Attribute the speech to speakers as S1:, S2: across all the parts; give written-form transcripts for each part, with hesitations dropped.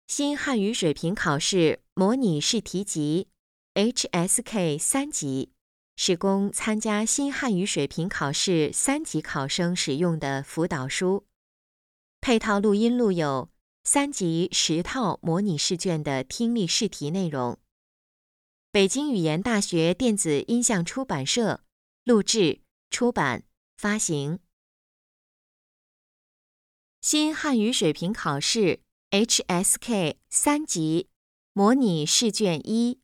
S1: 新汉语水平考试模拟试题集 HSK 3级，是供参加新汉语水平考试3级考生使用的辅导书。配套录音录有3级10套模拟试卷的听力试题内容。北京语言大学电子音像出版社录制、出版、发行。新汉语水平考试 HSK 3级模拟试卷1。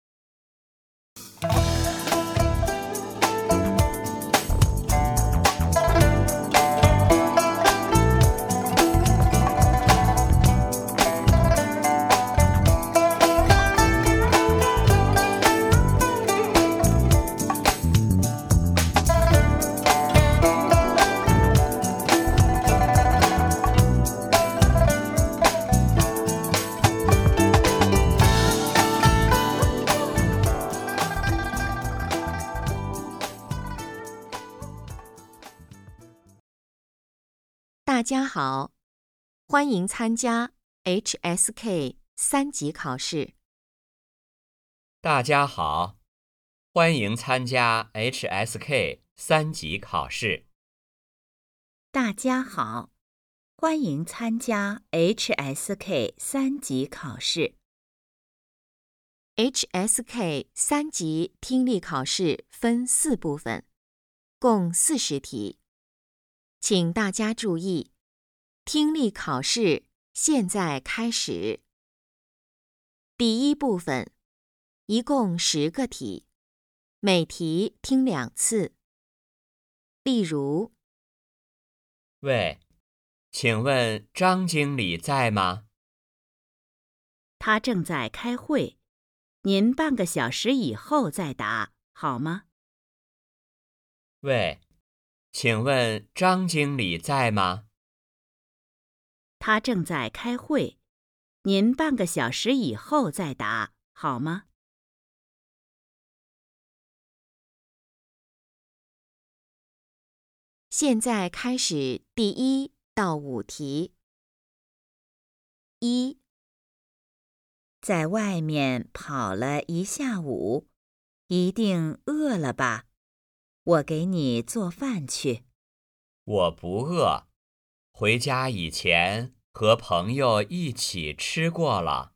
S1: 大家好，欢迎参加 HSK 3级考试。
S2: 大家好，欢迎参加 HSK 3级考试。
S3: 大家好，欢迎参加 HSK 3级考试。
S1: HSK 3级听力考试分4部分，共40题。请大家注意，听力考试现在开始。第一部分，一共10个题，每题听2次。例如，
S2: 喂，请问张经理在吗？
S3: 他正在开会，您半个小时以后再答，好吗？
S2: 喂，请问张经理在吗？
S3: 他正在开会，您半个小时以后再答，好吗？
S1: 现在开始第1到5题。1.
S3: 在外面跑了一下午，一定饿了吧？我给你做饭去。
S2: 我不饿，回家以前和朋友一起吃过了。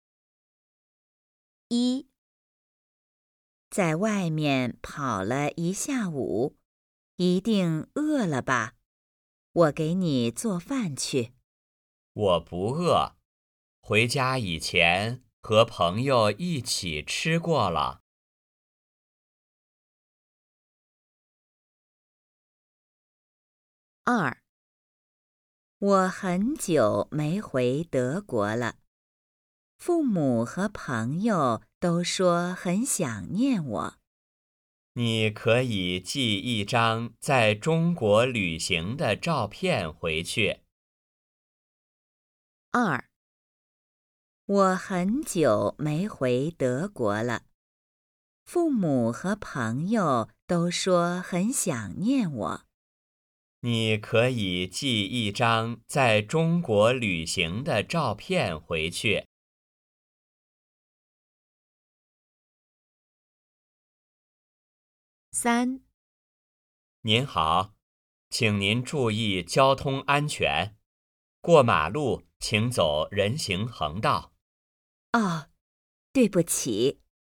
S1: 1.
S3: 在外面跑了一下午，一定饿了吧？我给你做饭去。
S2: 我不饿，回家以前和朋友一起吃过了。
S1: 2.
S3: 我很久没回德国了，父母和朋友都说很想念我。
S2: 你可以寄一张在中国旅行的照片回去。
S1: 2.
S3: 我很久没回德国了，父母和朋友都说很想念我。
S2: 你可以寄一张在中国旅行的照片回去。
S1: 3.
S2: 您好，请您注意交通安全，过马路请走人行横道。
S3: 哦，对不起。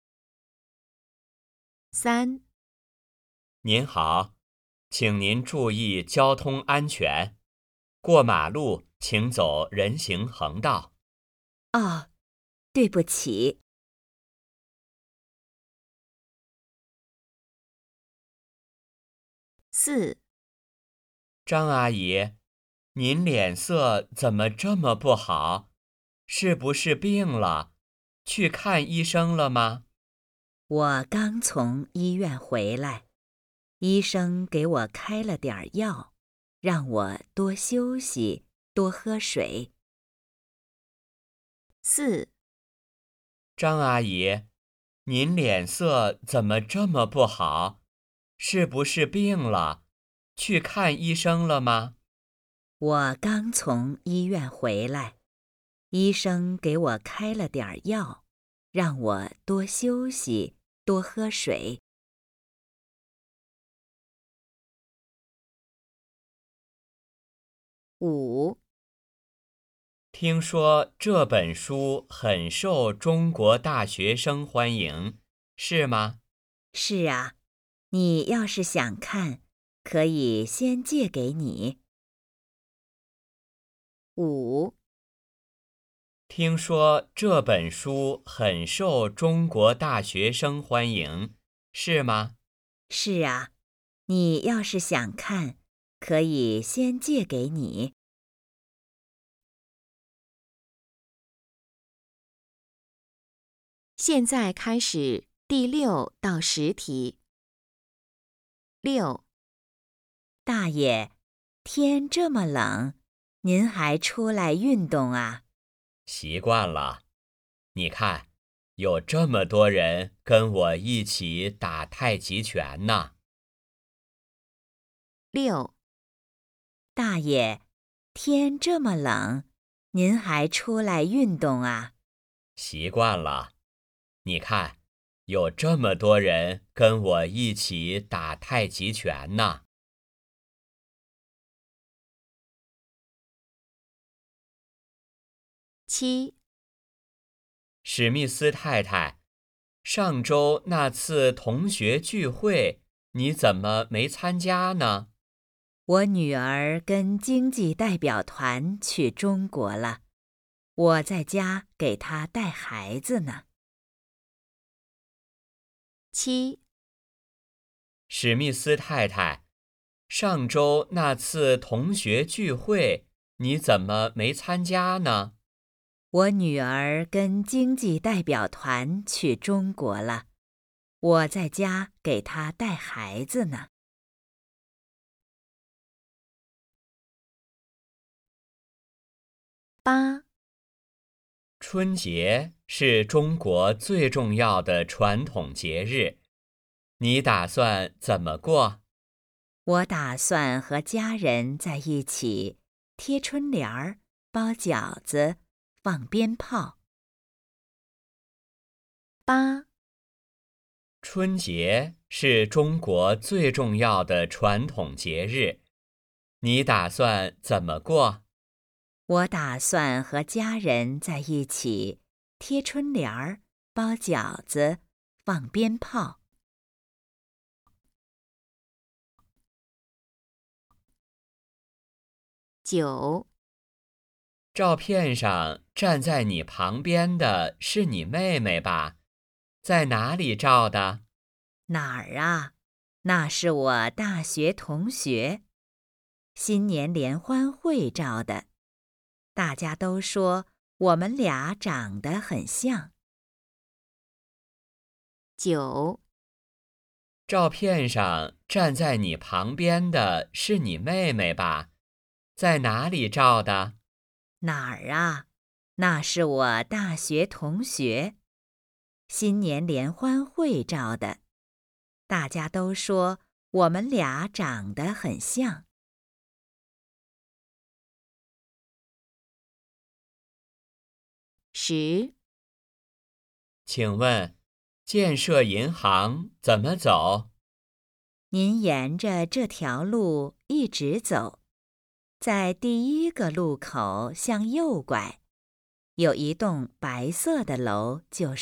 S1: 3.
S2: 您好，请您注意交通安全，过马路请走人行横道。
S3: 哦，对不起。
S1: 4.
S2: 张阿姨，您脸色怎么这么不好？是不是病了？去看医生了吗？
S3: 我刚从医院回来，医生给我开了点药，让我多休息，多喝水。
S1: 4.
S2: 张阿姨，您脸色怎么这么不好？是不是病了？去看医生了吗？
S3: 我刚从医院回来， 医生给我开了点儿药，让我多休息，多喝水。
S1: 5.
S2: 听说这本书很受中国大学生欢迎，是吗？
S3: 是啊，你要是想看，可以先借给你。
S1: 5.
S2: 听说这本书很受中国大学生欢迎，是吗？
S3: 是啊，你要是想看，可以先借给你。
S1: 现在开始第6到10题。6.
S3: 大爷，天这么冷，您还出来运动啊？
S2: 习惯了。你看，有这么多人跟我一起打太极拳呢。
S1: 6.
S3: 大爷，天这么冷，您还出来运动啊？
S2: 习惯了。你看，有这么多人跟我一起打太极拳呢。
S1: 7.
S2: 史密斯太太，上周那次同学聚会，你怎么没参加呢？
S3: 我女儿跟经济代表团去中国了，我在家给她带孩子呢。
S1: 7.
S2: 史密斯太太，上周那次同学聚会，你怎么没参加呢？
S3: 我女儿跟经济代表团去中国了，我在家给她带孩子呢。
S1: 8.
S2: 春节是中国最重要的传统节日，你打算怎么过？
S3: 我打算和家人在一起贴春联儿、包饺子、放鞭炮。
S1: 8.
S2: 春节是中国最重要的传统节日，你打算怎么过？
S3: 我打算和家人在一起贴春联儿、包饺子、放鞭炮。
S1: 9.
S2: 照片上站在你旁边的是你妹妹吧？在哪里照的？
S3: 哪儿啊？那是我大学同学，新年联欢会照的。大家都说我们俩长得很像。
S1: 9.
S2: 照片上站在你旁边的是你妹妹吧？在哪里照的？
S3: 哪儿啊？那是我大学同学，新年联欢会照的。大家都说我们俩长得很像。
S1: 10.
S2: 请问，建设银行怎么走？
S3: 您沿着这条路一直走，在第1个路口向右拐，有一栋白色的楼就是。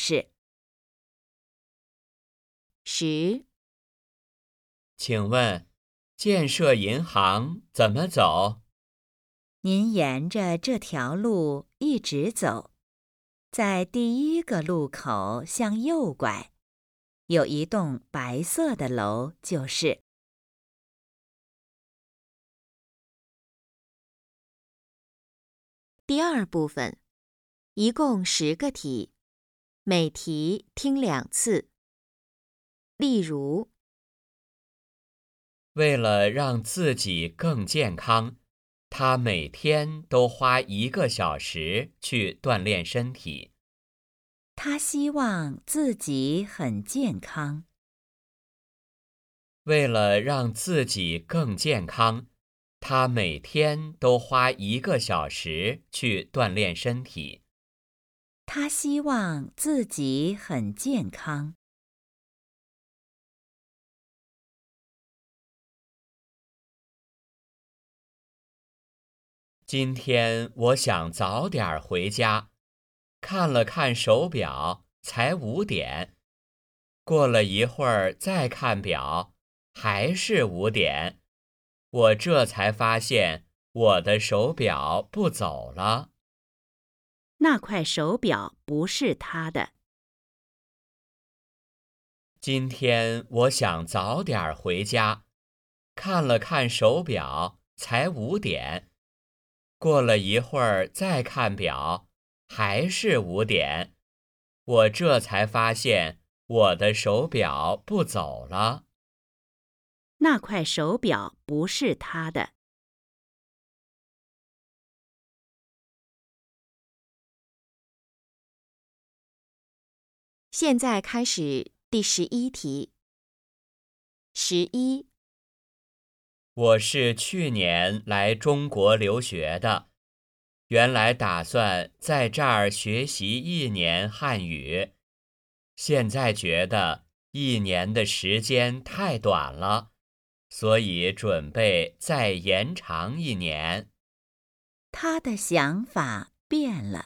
S1: 10.
S2: 请问，建设银行怎么走？
S3: 您沿着这条路一直走，在第1个路口向右拐，有一栋白色的楼就是。
S1: 第2部分，一共10个题，每题听2次。例如，
S2: 为了让自己更健康，他每天都花1个小时去锻炼身体。
S3: 他希望自己很健康。
S2: 为了让自己更健康，他每天都花1个小时去锻炼身体。
S3: 他希望自己很健康。
S2: 今天我想早点回家，看了看手表，才5点。过了一会儿再看表，还是5点。我这才发现我的手表不走了。
S3: 那块手表不是他的。
S2: 今天我想早点回家，看了看手表，才5点。过了一会儿再看表，还是5点。我这才发现我的手表不走了。
S3: 那块手表不是他的。
S1: 现在开始第11题。11，
S2: 我是去年来中国留学的，原来打算在这儿学习1年汉语，现在觉得1年的时间太短了，所以准备再延长1年。
S3: 他的想法变了。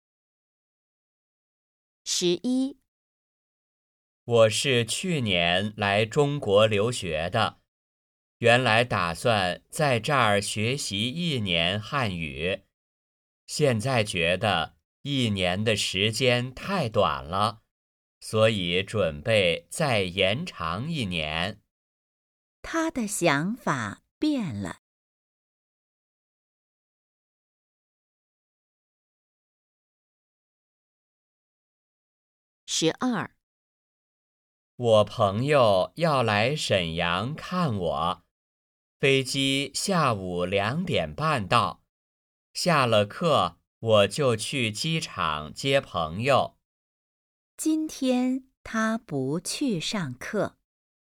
S1: 11，
S2: 我是去年来中国留学的，原来打算在这儿学习1年汉语，现在觉得1年的时间太短了，所以准备再延长1年。
S3: 他的想法变了。
S1: 12，
S2: 我朋友要来沈阳看我，飞机下午2点半到，下了课我就去机场接朋友。
S3: 今天他不去上课。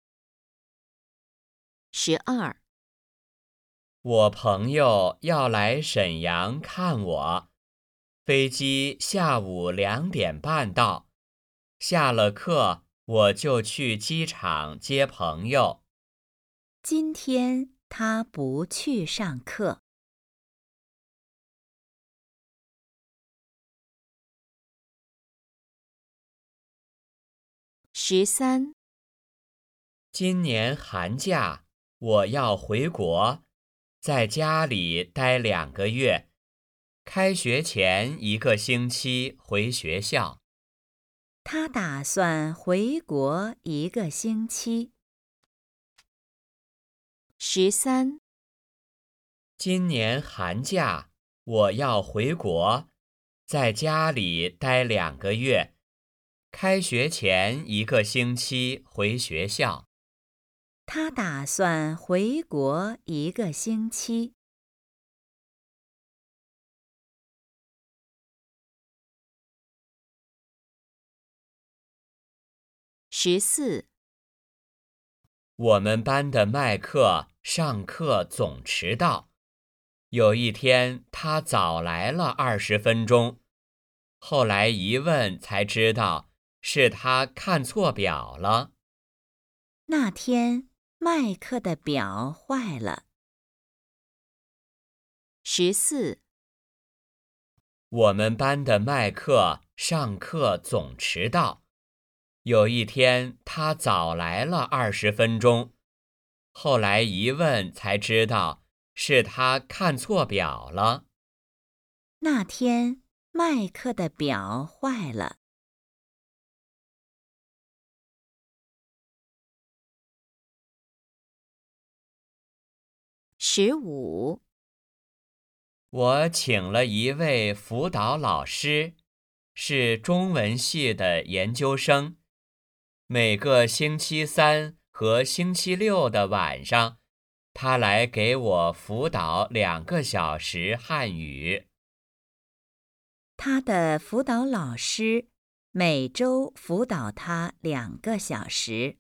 S1: 12，
S2: 我朋友要来沈阳看我，飞机下午2点半到，下了课我就去机场接朋友。
S3: 今天他不去上课。
S1: 13，
S2: 今年寒假我要回国，在家里待2个月，开学前1个星期回学校。
S3: 他打算回国1个星期。
S1: 13，
S2: 今年寒假我要回国，在家里待2个月，开学前1个星期回学校。
S3: 他打算回国1个星期。
S1: 14，
S2: 我们班的麦克上课总迟到，有一天他早来了20分钟，后来一问才知道是他看错表了。
S3: 那天麦克的表坏了。
S1: 14，
S2: 我们班的麦克上课总迟到，有一天他早来了20分钟，后来一问才知道是他看错表了。
S3: 那天麦克的表坏了。
S1: 15，
S2: 我请了一位辅导老师，是中文系的研究生，每个星期3和星期6的晚上，他来给我辅导2个小时汉语。
S3: 他的辅导老师每周辅导他2个小时。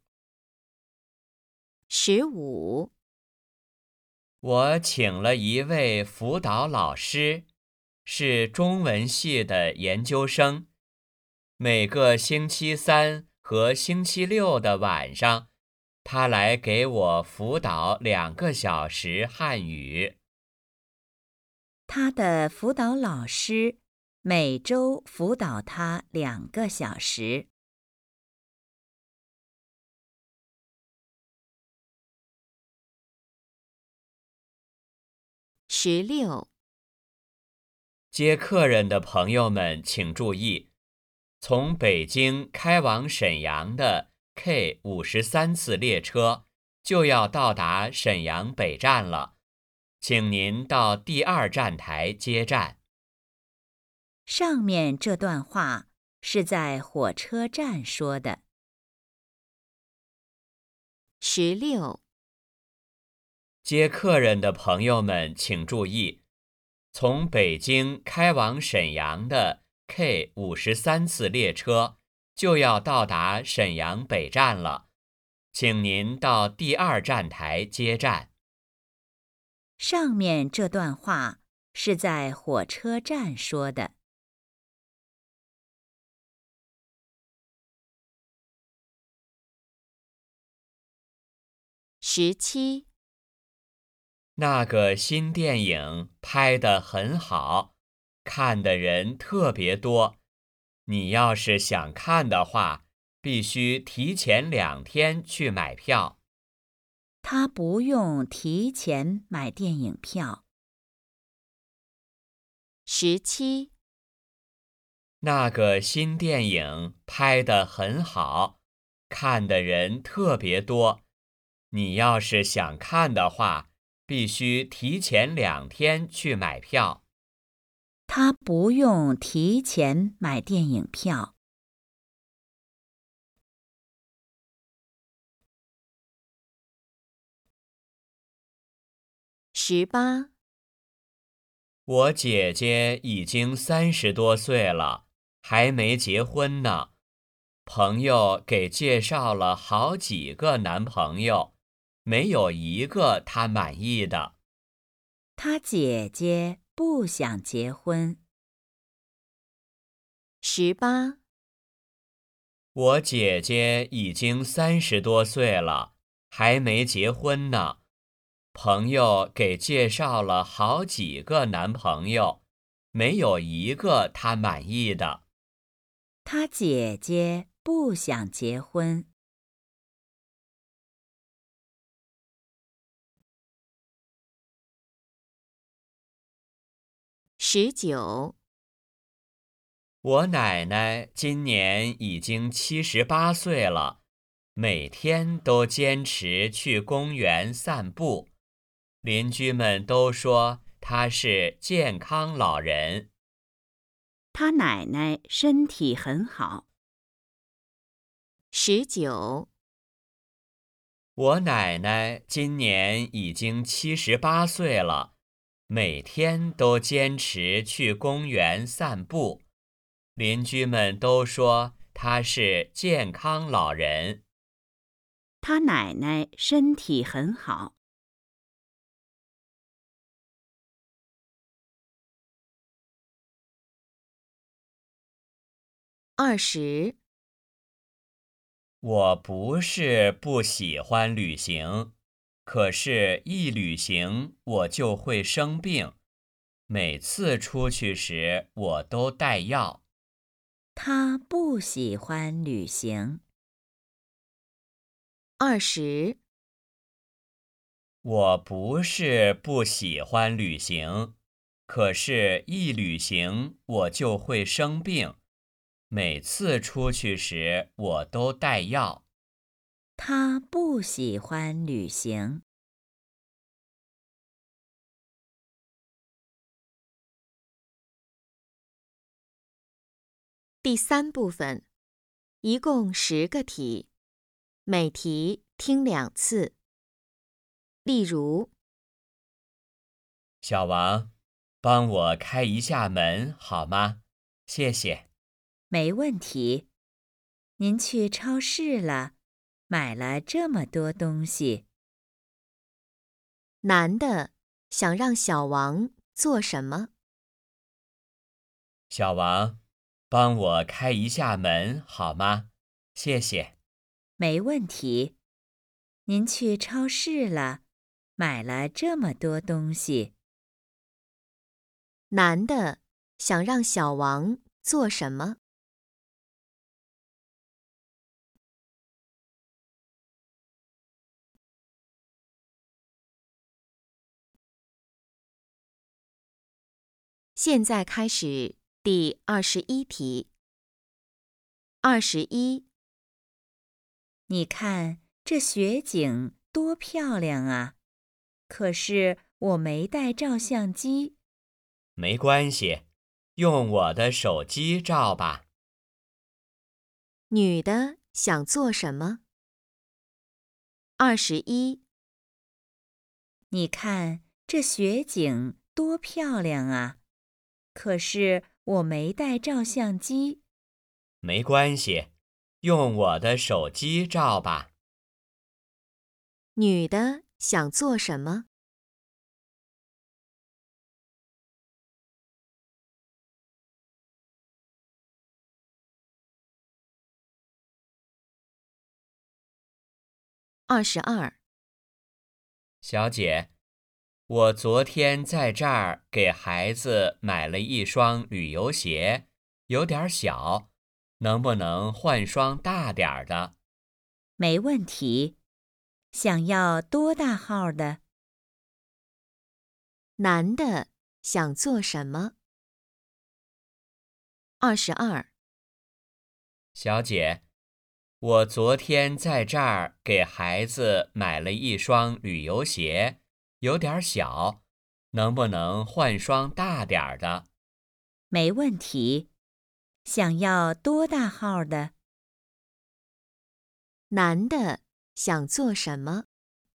S1: 15，
S2: 我请了一位辅导老师，是中文系的研究生， 每个星期三和星期六的晚上，他来给我辅导2个小时汉语。
S3: 他的辅导老师每周辅导他2个小时。
S1: 16.
S2: 接客人的朋友们请注意，从北京开往沈阳的 K53次列车就要到达沈阳北站了，请您到第2站台接站。
S3: 上面这段话是在火车站说的。
S1: 16.
S2: 接客人的朋友们请注意，从北京开往沈阳的 K53次列车就要到达沈阳北站了，请您到第2站台接站。
S3: 上面这段话是在火车站说的。
S1: 17.
S2: 那个新电影拍得很好，看的人特别多。你要是想看的话，必须提前2天去买票。
S3: 他不用提前买电影票。
S1: 17.
S2: 那个新电影拍得很好，看的人特别多。你要是想看的话，必须提前2天去买票。
S3: 他不用提前买电影票。
S1: 18.
S2: 我姐姐已经30多岁了，还没结婚呢。朋友给介绍了好几个男朋友，没有一个她满意的。
S3: 他姐姐不想结婚。
S1: 18.
S2: 我姐姐已经30多岁了，还没结婚呢。朋友给介绍了好几个男朋友，没有一个她满意的。
S3: 他姐姐不想结婚。
S1: 19.
S2: 我奶奶今年已经78岁了，每天都坚持去公园散步。邻居们都说她是健康老人。
S3: 他奶奶身体很好。
S1: 19.
S2: 我奶奶今年已经78岁了，每天都坚持去公园散步。邻居们都说她是健康老人。
S3: 他奶奶身体很好。
S1: 20.
S2: 我不是不喜欢旅行，可是一旅行我就会生病。每次出去时我都带药。
S3: 他不喜欢旅行。
S1: 20.
S2: 我不是不喜欢旅行，可是一旅行我就会生病。每次出去时我都带药。
S3: 他不喜欢旅行。
S1: 第3部分，一共10个题，每题听2次。例如，
S2: 小王，帮我开一下门好吗？谢谢。
S3: 没问题。您去超市了，买了这么多东西。
S1: 男的想让小王做什么？
S2: 小王， 帮我开一下门好吗？谢谢。
S3: 没问题。您去超市了，买了这么多东西。
S1: 男的想让小王做什么？现在开始第21题。21，
S3: 你看这雪景多漂亮啊！可是我没带照相机。
S2: 没关系，用我的手机照吧。
S1: 女的想做什么？21，
S3: 你看这雪景多漂亮啊！可是我没带照相机。
S2: 没关系，用我的手机照吧。
S1: 女的想做什么？22，
S2: 小姐，我昨天在这儿给孩子买了一双旅游鞋，有点小，能不能换双大点儿的？
S3: 没问题。想要多大号的？
S1: 男的想做什么？22，
S2: 小姐，我昨天在这儿给孩子买了一双旅游鞋，有点小，能不能换双大点儿的？
S3: 没问题。想要多大号的？
S1: 男的想做什么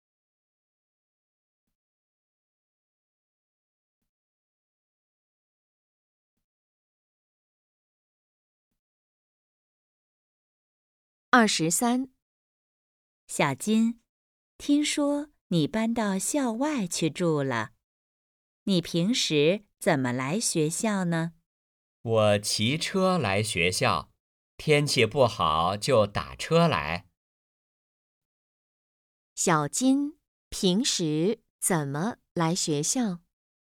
S1: ？23，
S3: 小金，听说你搬到校外去住了。你平时怎么来学校呢？
S2: 我骑车来学校，天气不好就打车来。
S1: 小金平时怎么来学校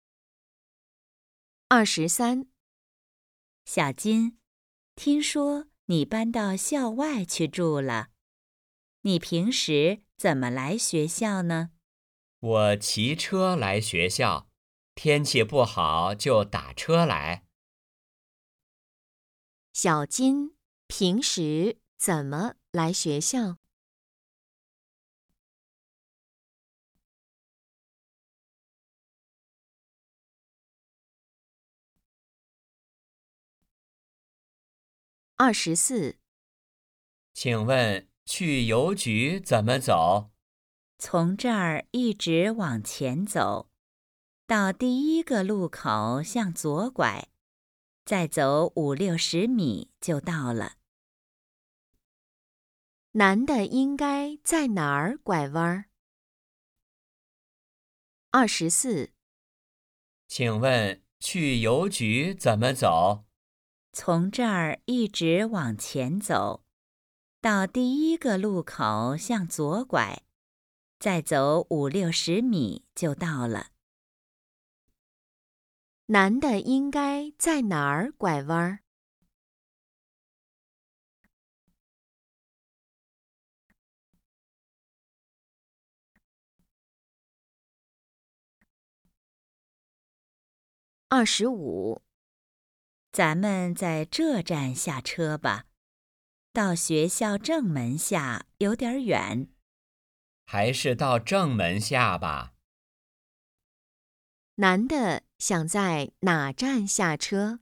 S1: ？23，
S3: 小金，听说你搬到校外去住了。你平时怎么来学校呢？
S2: 我骑车来学校，天气不好就打车来。
S1: 小金平时怎么来学校？24，
S2: 请问去邮局怎么走？
S3: 从这儿一直往前走，到第一个路口向左拐，再走50-60米就到了。
S1: 男的应该在哪儿拐弯？24，
S2: 请问去邮局怎么走？
S3: 从这儿一直往前走，到第一个路口向左拐，再走50-60米就到了。
S1: 男的应该在哪儿拐弯？25，
S3: 咱们在这站下车吧，到学校正门下有点远。
S2: 还是到正门下吧。
S1: 男的想在哪站下车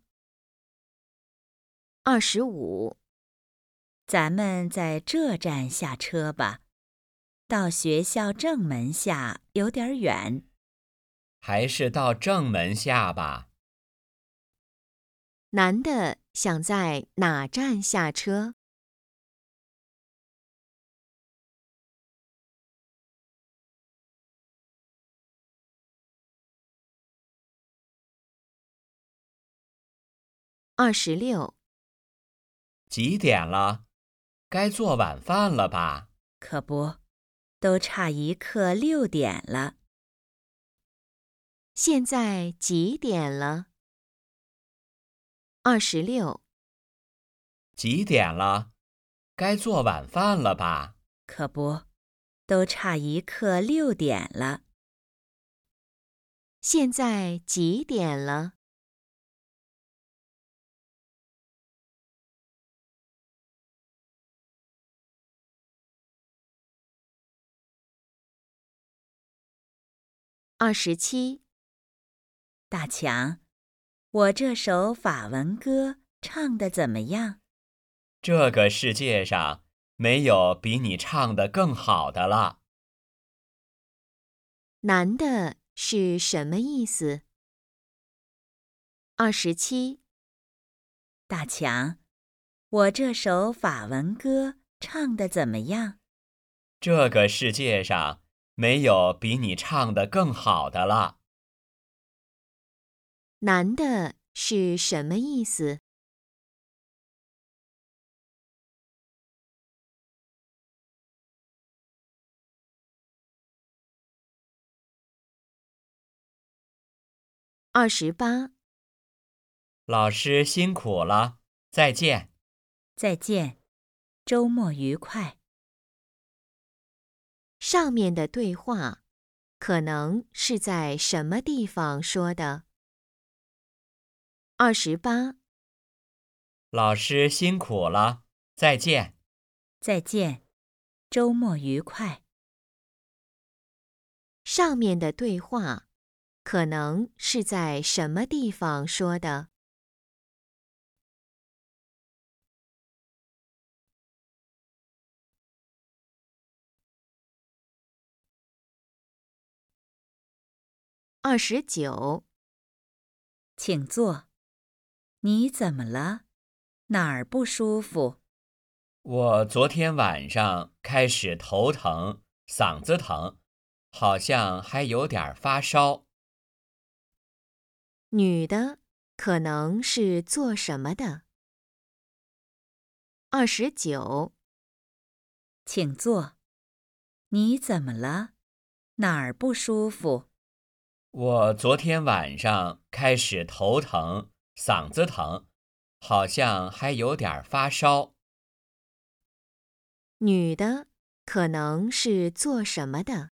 S1: ？25，
S3: 咱们在这站下车吧，到学校正门下有点远。
S2: 还是到正门下吧。
S1: 男的想在哪站下车？26，
S2: 几点了？该做晚饭了吧？
S3: 可不，都差一刻6点了。
S1: 现在几点了？26。
S2: 几点了？该做晚饭了吧？
S3: 可不，都差一刻6点了。
S1: 现在几点了？27。
S3: 大强，我这首法文歌唱得怎么样？
S2: 这个世界上没有比你唱得更好的了。
S1: 难的是什么意思？27。
S3: 大强，我这首法文歌唱得怎么样？
S2: 这个世界上没有比你唱得更好的了。
S1: 难的是什么意思？28。
S2: 老师辛苦了，再见。
S3: 再见，周末愉快。
S1: 上面的对话可能是在什么地方说的？28。
S2: 老师辛苦了，再见。
S3: 再见，周末愉快。
S1: 上面的对话可能是在什么地方说的？29。
S3: 请坐。你怎么了？哪儿不舒服？
S2: 我昨天晚上开始头疼，嗓子疼，好像还有点发烧。
S1: 女的可能是做什么的？29。
S3: 请坐。你怎么了？哪儿不舒服？
S2: 我昨天晚上开始头疼，嗓子疼，好像还有点发烧。
S1: 女的可能是做什么的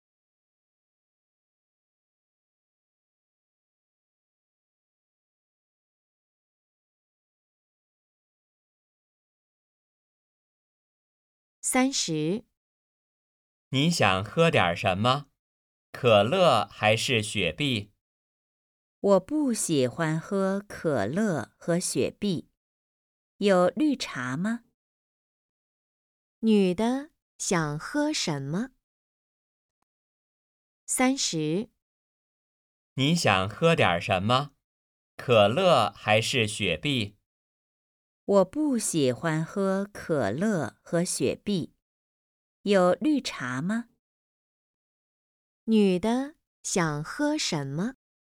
S1: ？30。
S2: 你想喝点什么？可乐还是雪碧？
S3: 我不喜欢喝可乐和雪碧。有绿茶吗？
S1: 女的想喝什么？30。
S2: 你想喝点什么？可乐还是雪碧？
S3: 我不喜欢喝可乐和雪碧。有绿茶吗？
S1: 女的想喝什么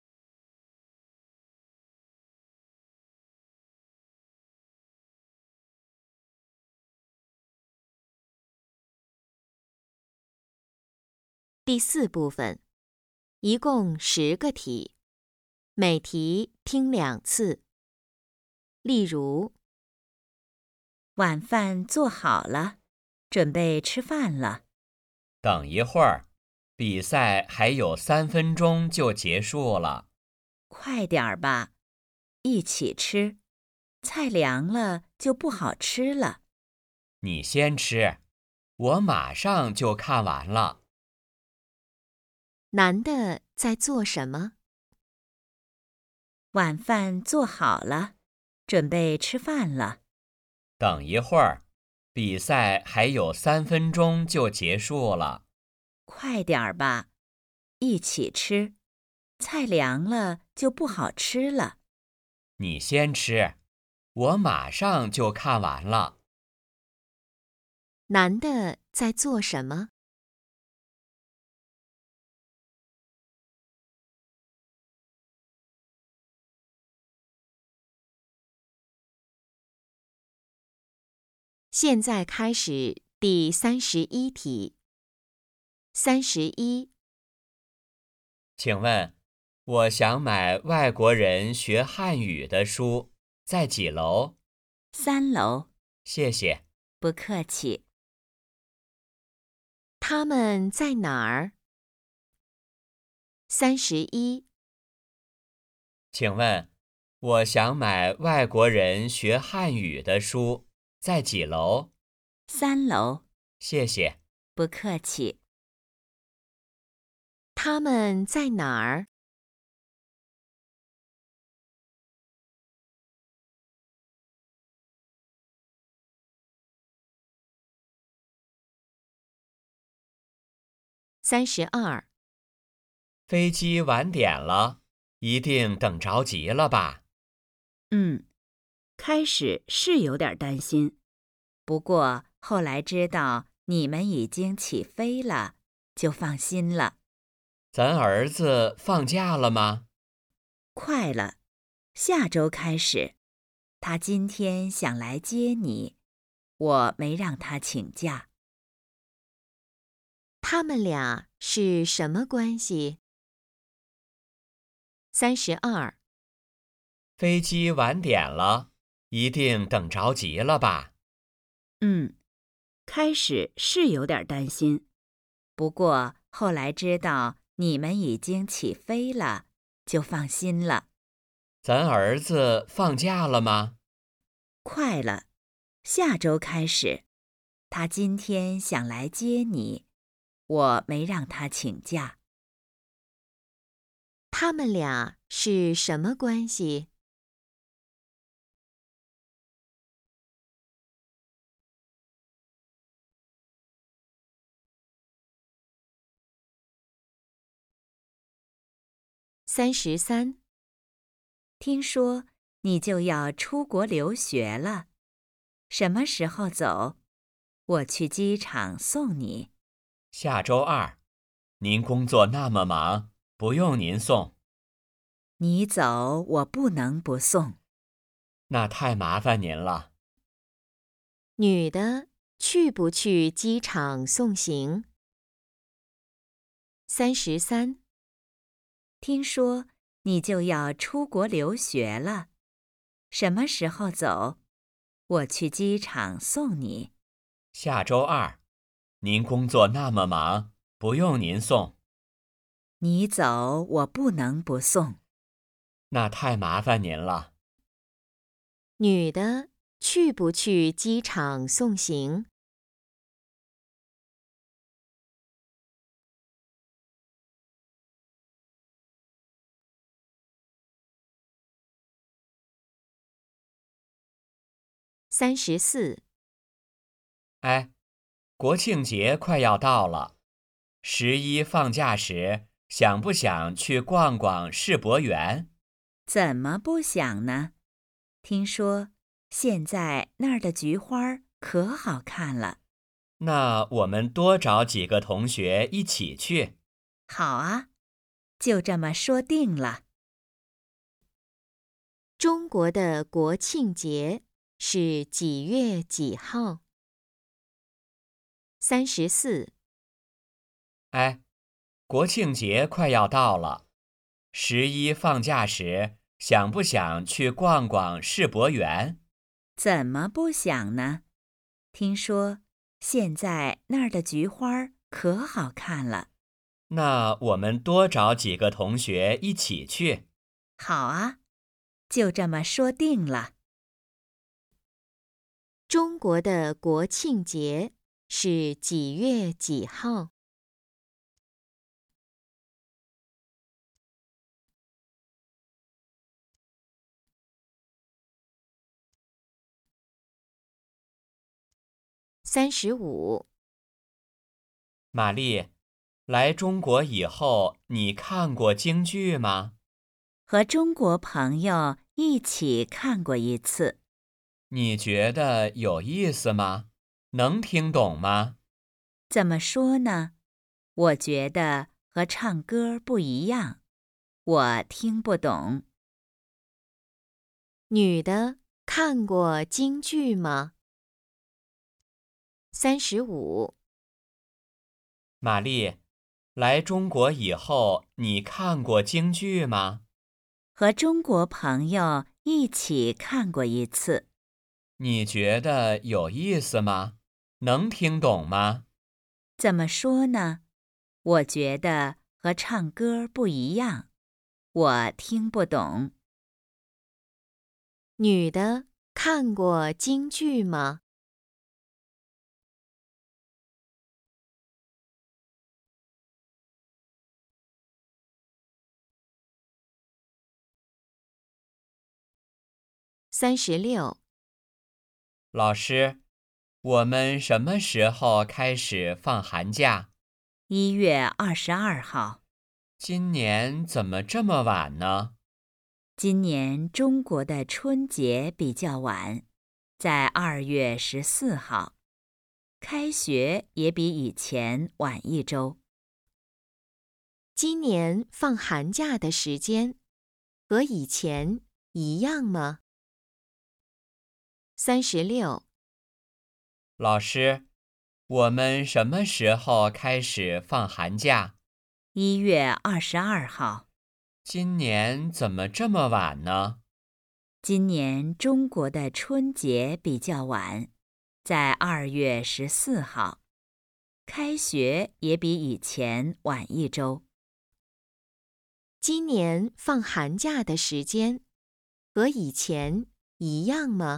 S1: 第4部分，一共10个题，每题听2次。例如，
S3: 晚饭做好了，准备吃饭了。
S2: 等一会儿，比赛还有3分钟就结束了。
S3: 快点儿吧，一起吃，菜凉了就不好吃了。
S2: 你先吃，我马上就看完了。
S1: 男的在做什么？
S3: 晚饭做好了，准备吃饭了。
S2: 等一会儿，比赛还有3分钟就结束了。
S3: 快点儿吧，一起吃，菜凉了就不好吃了。
S2: 你先吃，我马上就看完了。
S1: 男的在做什么？ 现在开始第31题。31，
S2: 请问，我想买外国人学汉语的书，在几楼？
S3: 3楼，
S2: 谢谢。
S3: 不客气。
S1: 他们在哪儿？31，
S2: 请问，我想买外国人学汉语的书，在几楼？
S3: 3楼，
S2: 谢谢。
S3: 不客气。
S1: 他们在哪儿？32，
S2: 飞机晚点了，一定等着急了吧？
S3: 开始是有点担心，不过后来知道你们已经起飞了，就放心了。
S2: 咱儿子放假了吗？
S3: 快了，下周开始。他今天想来接你，我没让他请假。
S1: 他们俩是什么关系？32，
S2: 飞机晚点了，一定等着急了吧？
S3: 开始是有点担心，不过后来知道你们已经起飞了，就放心了。
S2: 咱儿子放假了吗？
S3: 快了，下周开始。他今天想来接你，我没让他请假。
S1: 他们俩是什么关系？33，
S3: 听说你就要出国留学了，什么时候走？我去机场送你。
S2: 下周2。您工作那么忙，不用您送。
S3: 你走，我不能不送。
S2: 那太麻烦您了。
S1: 女的去不去机场送行？33，
S3: 听说你就要出国留学了，什么时候走？我去机场送你。
S2: 下周2。您工作那么忙，不用您送。
S3: 你走，我不能不送。
S2: 那太麻烦您了。
S1: 女的去不去机场送行？34，
S2: 哎，国庆节快要到了，11放假时，想不想去逛逛世博园？
S3: 怎么不想呢？听说现在那儿的菊花可好看了。
S2: 那我们多找几个同学一起去。
S3: 好啊，就这么说定了。
S1: 中国的国庆节是几月几号？34，
S2: 哎，国庆节快要到了，11放假时，想不想去逛逛世博园？
S3: 怎么不想呢？听说现在那儿的菊花可好看了。
S2: 那我们多找几个同学一起去。
S3: 好啊，就这么说定了。
S1: 中国的国庆节是几月几号？35，
S2: 玛丽，来中国以后，你看过京剧吗？
S3: 和中国朋友一起看过一次。
S2: 你觉得有意思吗？能听懂吗？
S3: 怎么说呢？我觉得和唱歌不一样，我听不懂。
S1: 女的看过京剧吗？ 35。
S2: 玛丽，来中国以后，你看过京剧吗？
S3: 和中国朋友一起看过一次。
S2: 你觉得有意思吗？能听懂吗？
S3: 怎么说呢？我觉得和唱歌不一样，我听不懂。
S1: 女的看过京剧吗？36。
S2: 老师，我们什么时候开始放寒假？
S3: 1月22号。
S2: 今年怎么这么晚呢？
S3: 今年中国的春节比较晚，在2月14号，开学也比以前晚1周。
S1: 今年放寒假的时间和以前一样吗？36。
S2: 老师，我们什么时候开始放寒假？
S3: 1月22号。
S2: 今年怎么这么晚呢？
S3: 今年中国的春节比较晚，在2月14号，开学也比以前晚1周。
S1: 今年放寒假的时间和以前一样吗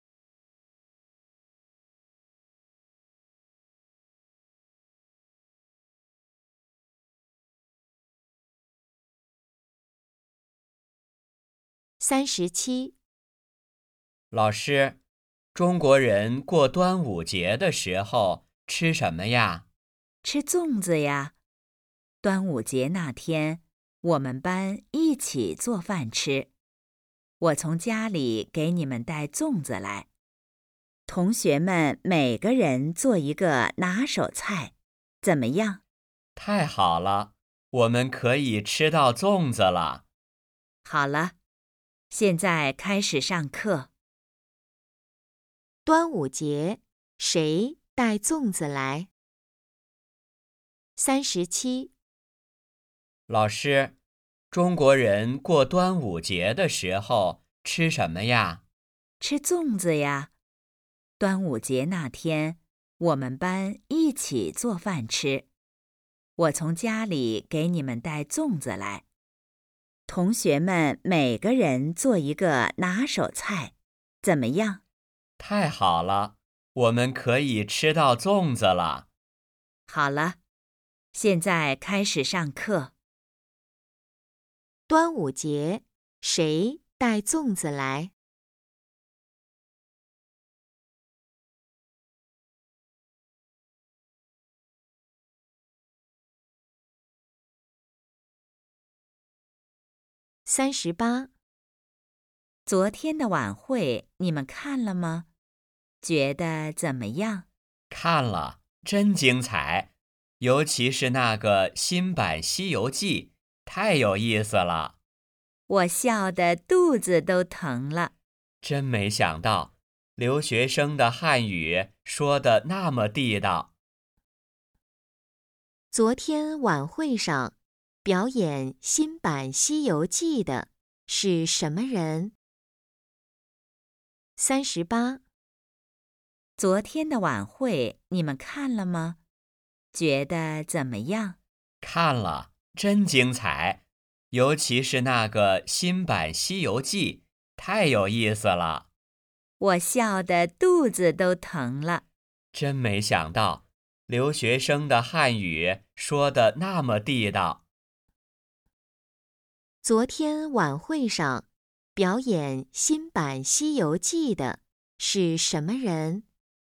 S1: ？37。
S2: 老师，中国人过端午节的时候吃什么呀？
S3: 吃粽子呀！端午节那天，我们班一起做饭吃。我从家里给你们带粽子来，同学们每个人做一个拿手菜，怎么样？
S2: 太好了，我们可以吃到粽子了。
S3: 好了，现在开始上课。
S1: 端午节谁带粽子来？37。
S2: 老师，中国人过端午节的时候吃什么呀？
S3: 吃粽子呀！端午节那天，我们班一起做饭吃。我从家里给你们带粽子来，同学们每个人做一个拿手菜，怎么样？
S2: 太好了，我们可以吃到粽子了。
S3: 好了，现在开始上课。
S1: 端午节谁带粽子来？38。
S3: 昨天的晚会你们看了吗？觉得怎么样？
S2: 看了，真精彩，尤其是那个新版《西游记》，太有意思了。
S3: 我笑得肚子都疼了。
S2: 真没想到，留学生的汉语说得那么地道。
S1: 昨天晚会上表演新版《西游记》的是什么人？38。
S3: 昨天的晚会你们看了吗？觉得怎么样？
S2: 看了，真精彩，尤其是那个新版《西游记》，太有意思了。
S3: 我笑得肚子都疼了。
S2: 真没想到，留学生的汉语说得那么地道。
S1: 昨天晚会上表演新版《西游记》的是什么人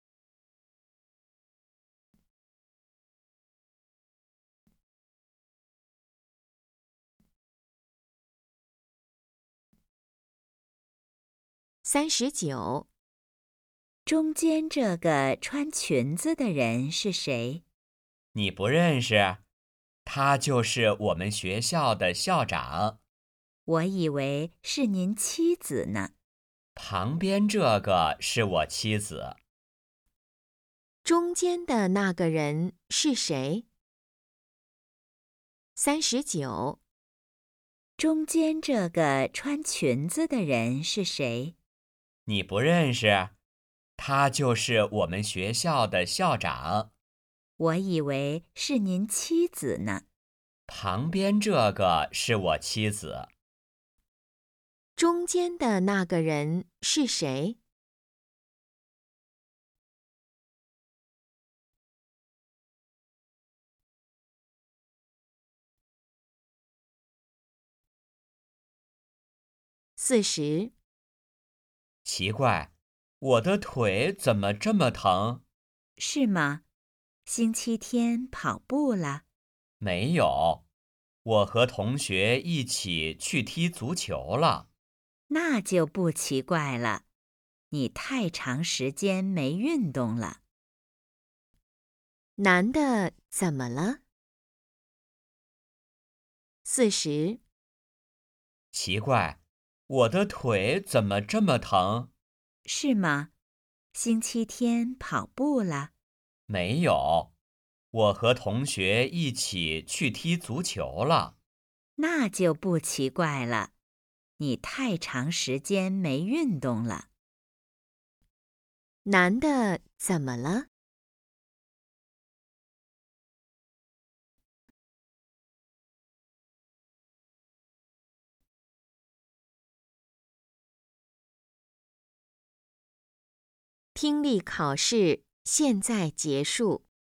S1: ？39。
S3: 中间这个穿裙子的人是谁？
S2: 你不认识？他就是我们学校的校长。
S3: 我以为是您妻子呢。
S2: 旁边这个是我妻子。
S1: 中间的那个人是谁？39。
S3: 中间这个穿裙子的人是谁？
S2: 你不认识？他就是我们学校的校长。
S3: 我以为是您妻子呢。
S2: 旁边这个是我妻子。
S1: 中间的那个人是谁？40。
S2: 奇怪，我的腿怎么这么疼？
S3: 是吗？星期天跑步了？
S2: 没有，我和同学一起去踢足球了。
S3: 那就不奇怪了，你太长时间没运动了。
S1: 男的怎么了？40。
S2: 奇怪，我的腿怎么这么疼？
S3: 是吗？星期天跑步了？
S2: 没有，我和同学一起去踢足球了。
S3: 那就不奇怪了，你太长时间没运动了。
S1: 男的怎么了听力考试现在结束。